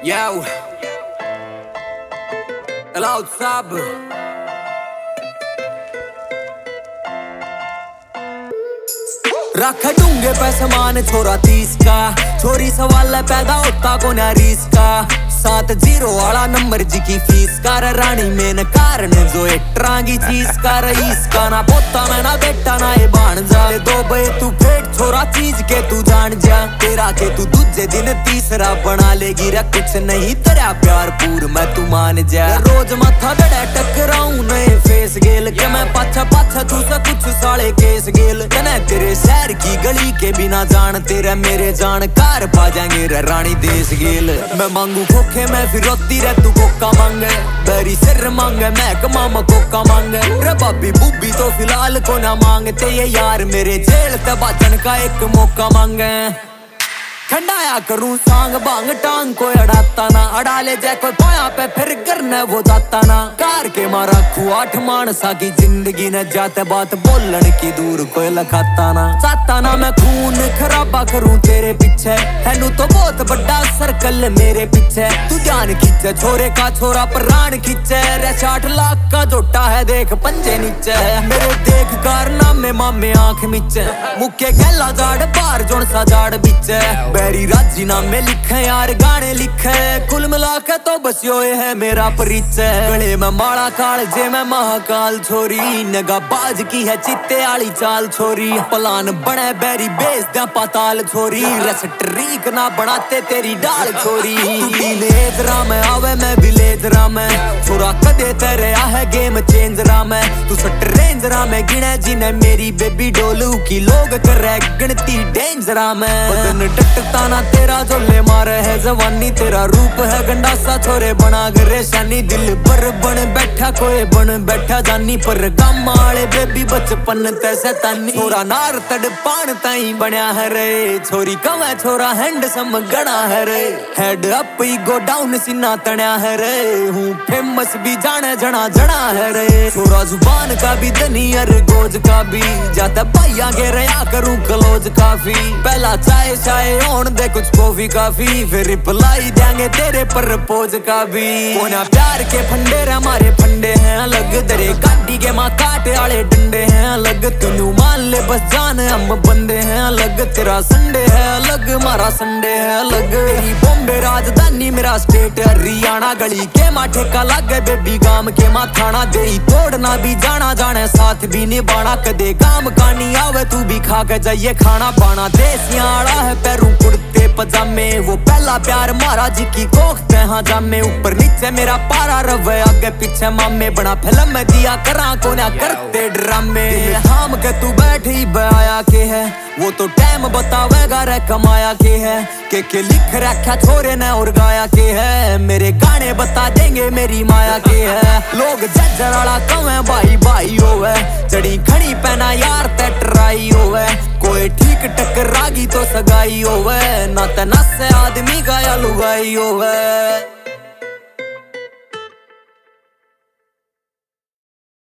Yo, Loud Sub. रख दूंगे पैसे मान छोरा 30 का, छोरी सवाल है पैदा होता को ना रीस का। 7-0 वाला नंबर जी की फीस कर, रानी में कारण जो ट्रांगी चीज कर। इसका ना पोता मैं ना बेटा ना ये बाण जा, दो बे तू फेट छोरा चीज के तू जान जा। तेरा के तू दूजे दिन तीसरा बना लेगी रे, कुछ नहीं तेरा प्यार पूर मैं तू मान जा। रोज माथा बड़ा टकराऊं नए फेस गेल के, मैं पाछा पाछा तू सा कुछ साले केस गेल। कने तेरे शहर की गली के बिना जान, तेरा मेरे जानकार पा जाएंगे रे रानी देश गेल। मैं मांगू खोखे मैं फिर रोती रे तू कोका मांगे, बेरी सिर मांगे मैं कमामा कोका मांगे। रे बाबी बुब्बी तो फिलहाल को ना मांगते ये यार, मेरे जेल ते बचन का एक मौका मांगे। खंडाया करूं सांग बांग टांग कोई अड़ाता ना, अड़ा ले जाए कोई पाया पे फिर करने वो जाता ना। कार के मारा खुआठ मानसा की जिंदगी न जाते, बात बोलन की दूर कोई लखाता ना। चाहता ना मैं खून खराबा करूं तेरे पीछे, हैनू तो बहुत बड़ा सर्कल मेरे पीछे। तू ध्यान खींचे छोरे का छोरा प्राण खींचे रे, 60 लाख का जोटा है देख पंजे नीचे। मेरे देख कारनामे मामे आंख मीचे, मुक्के गैला जाड़ बार जोन सा जाड़ बीचे। बैरी राजी नामे लिखे यार गाने लिखे, कुल मिला के तो बस यो है मेरा परिचय। गले में माड़ा काल जे मैं महाकाल छोरी, नगा बाज की है चित्ते आली चाल छोरी। प्लान बने बैरी बेच दे पाताल छोरी, रस ट्रीक ना बनाते तेरी डाल छोरी। विलेज राम आवे मैं विलेज राम, छोरा कदे तेरे है गेम चेंज राम। तू सट रेंज राम गिने जिने मेरी बेबी डोलू की लोग करे गिनती डेंजरा में। बदन डटता ना तेरा जोले मारे है जवानी, तेरा रूप है गंडासा छोरे बना गरे शानी। दिल पर बन बैठा कोई बन बैठा जानी, पर गम वाले बेबी बचपन ते सैतानी। छोरा नार तड़ पान ताई बनया है रे, छोरी कवे छोरा हैंडसम गड़ा है रे। हेड अप ही गो डाउन सीना तणया है रे, हूँ फेमस भी जाने जना जना है रे। छोरा जुबान का भी धनी अर गोज का भी, जाता पाइया के रया करूं क्लोज काफी। पहला चाय चाय ओन दे कुछ कॉफी काफी, फिर रिप्लाई देंगे तेरे पर पोज का भी। कोना प्यार के फंडे रे हमारे फंडे हैं अलग, तेरे गाड़ी के माँ काटे आले डंडे हैं अलग। तू मान ले बस जान हम बंदे हैं अलग, तेरा संडे है अलग हमारा संडे है अलग। तेरी बॉम्बे राजधानी मेरा स्टेट हरियाणा, गली के माठे का लागे बेबी गाम के माँ थाना। दे तोड़ना भी जाना जाने साथ भी निभाना, कदे काम का नहीं आवे तू भी खा के जाइए खाना पाना। देसियां आड़ा है पैरों कुर्ते पजामे, वो पहला प्यार मारा जी की कोखते हाँ जामे। ऊपर नीचे मेरा पारा रवे आगे पीछे मामे, बना फिल्म में दिया करा को ना करते ड्रामे। हाम के तू बैठी बया के है, वो तो टाइम बतावेगा रे कमाया के है। के लिख रखा छोरे ने और गाया के है, मेरे गाने बता देंगे मेरी माया के है। लोग जज्जर वाला कवे भाई भाई होवे, चढ़ी घड़ी पहना यार ते ट्राई होवे। कोई ठीक टकरागी तो सगाई होवे, ना ते नस आदमी गाया लुगाई होवे।